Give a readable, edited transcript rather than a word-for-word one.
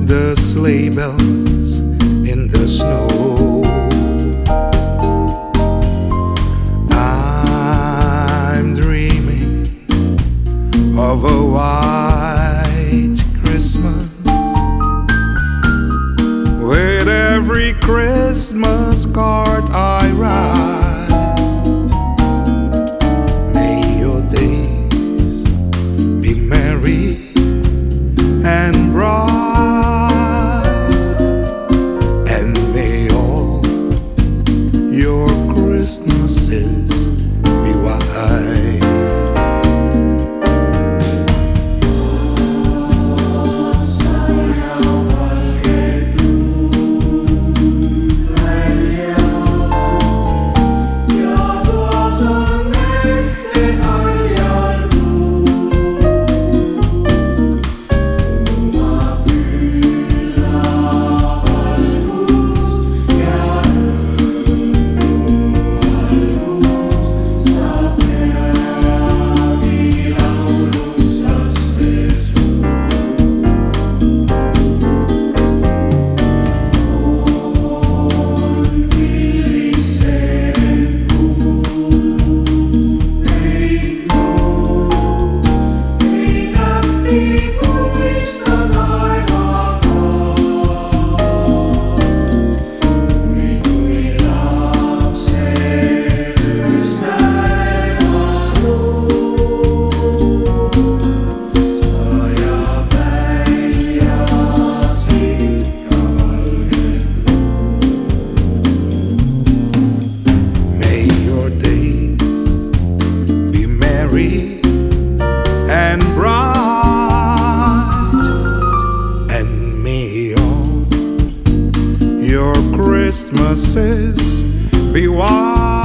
the sleigh bells in the snow. I'm dreaming of a white Christmas, with every Christmas card I write. May your days be merry and bright, and may all your Christmases be white. And bright, and may all your Christmases be white.